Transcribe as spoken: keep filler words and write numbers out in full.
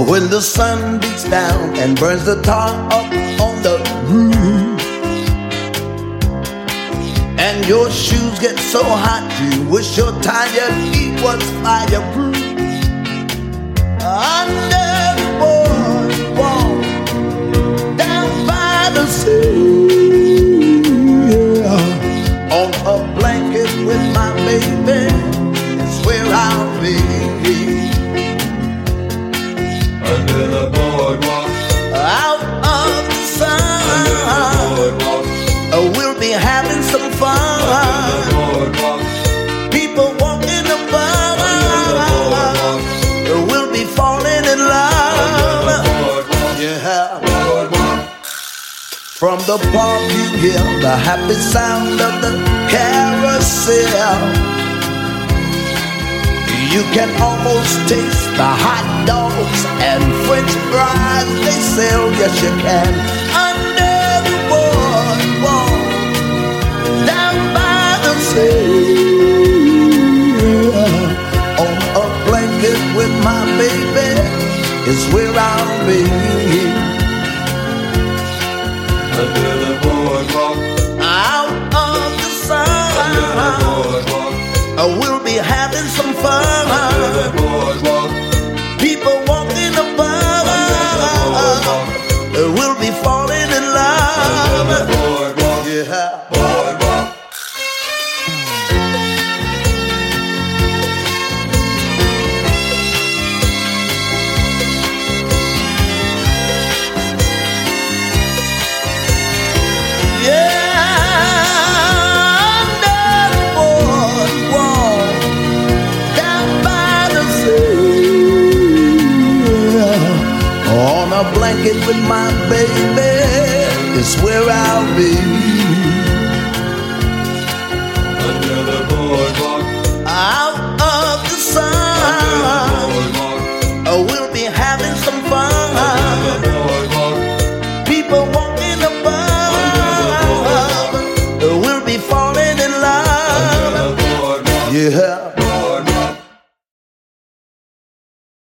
when the sun beats down and burns the tar up on the roof, and your shoes get so hot you wish your tired feet was fireproof. Under the boardwalk, down by the sea, yeah. On a blanket with my baby, it's where I'll be. Under the boardwalk, out of the sun, under the boardwalk, uh, we'll be having some fun. under the boardwalk, People walking above, uh, we'll be falling in love. under the boardwalk, Yeah. boardwalk. From the park you hear the happy sound of the carousel. You can almost taste the hot dogs and French fries they sell. Yes, you can. Under the boardwalk, down by the sea, yeah. On a blanket with my baby is where I'll be. Under the boardwalk, Out of the sun, under the boardwalk, uh, we'll be having some fun. under the boardwalk, People walking above, uh, we'll be falling in under the love. boardwalk, Yeah. boardwalk. Yeah, under the boardwalk, down by the sea, yeah. On a blanket with my baby is where I'll be.